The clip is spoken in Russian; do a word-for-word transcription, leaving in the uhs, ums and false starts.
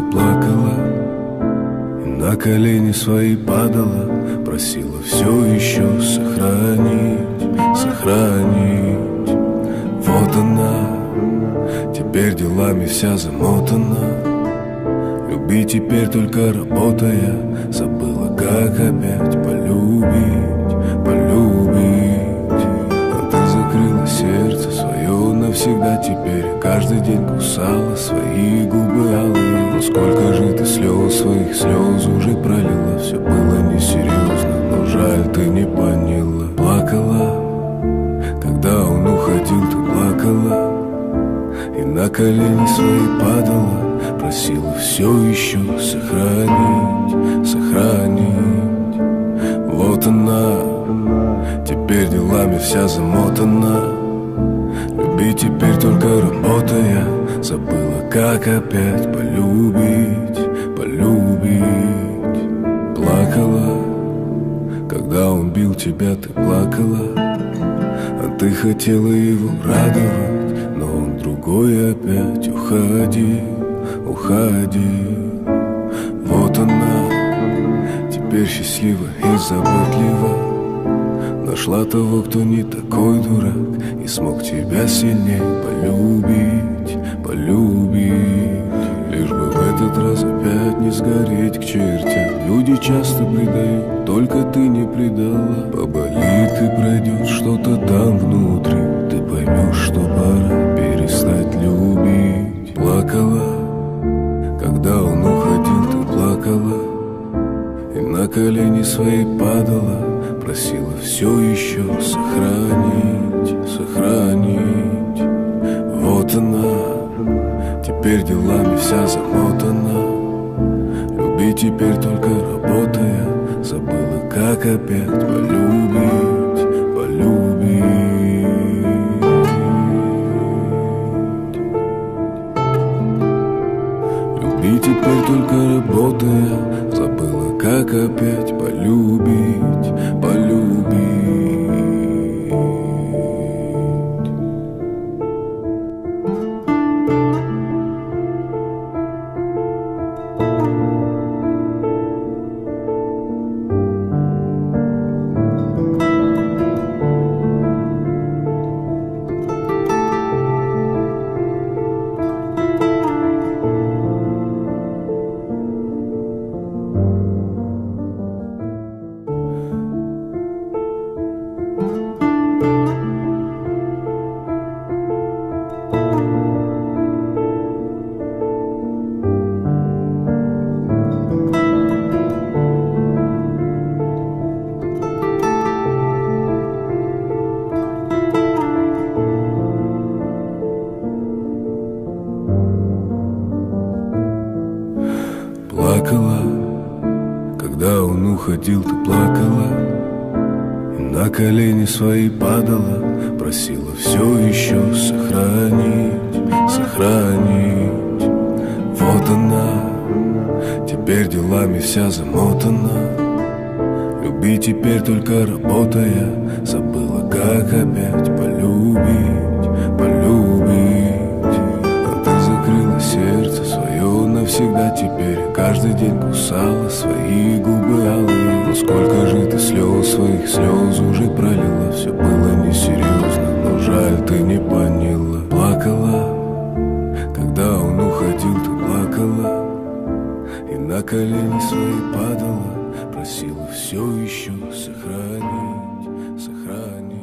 плакала и на колени свои падала, просила все еще сохранить, сохранить. Вот она, теперь делами вся замотана. Люби теперь только работая, забыла, как опять полюбить, полюбить. А ты закрыла сердце свое навсегда теперь, каждый день кусала свои губы алые. Но сколько же ты слез, своих слез уже пролила, все было несерьезно, но жаль, ты не поняла. Плакала, когда он уходил, ты плакала и на колени свои падала, просила все еще сохранить, сохранить. Вот она, теперь делами вся замотана. Люби теперь только работая, забыла, как опять полюбить, полюбить. Плакала, когда он бил тебя, ты плакала, а ты хотела его радовать, но он другой опять уходил, уходил. Вот она, теперь счастлива и заботлива, нашла того, кто не такой дурак и смог тебя сильнее полюбить, полюбить. Лишь бы в этот раз опять не сгореть к чертям. Люди часто предают, только ты не предала. Поболит и пройдет что-то там внутри, ты поймешь, что пора перестать любить. Плакала, когда он уходил, ты плакала и на колени свои падала, просила все еще сохранить, сохранить. Вот она, теперь делами вся замотана. Люби теперь только работая, забыла, как опять полюбить, полюбить. Люби теперь только работая, забыла, как опять полюбить, полюбить. Плакала, когда он уходил, ты плакала и на колени свои падала, просила все еще сохранить, сохранить. Вот она, теперь делами вся замотана. Люби теперь только работая, забыла, как опять полюбить, полюбить. А ты закрыла сердце свое навсегда теперь, каждый день кусала свои губы алые. Но сколько же ты слез, своих слез уже пролила, все было несерьезно, но жаль, ты не поняла. Плакала, когда он уходил, ты плакала и на колени свои падала, просила все еще сохранить, сохранить.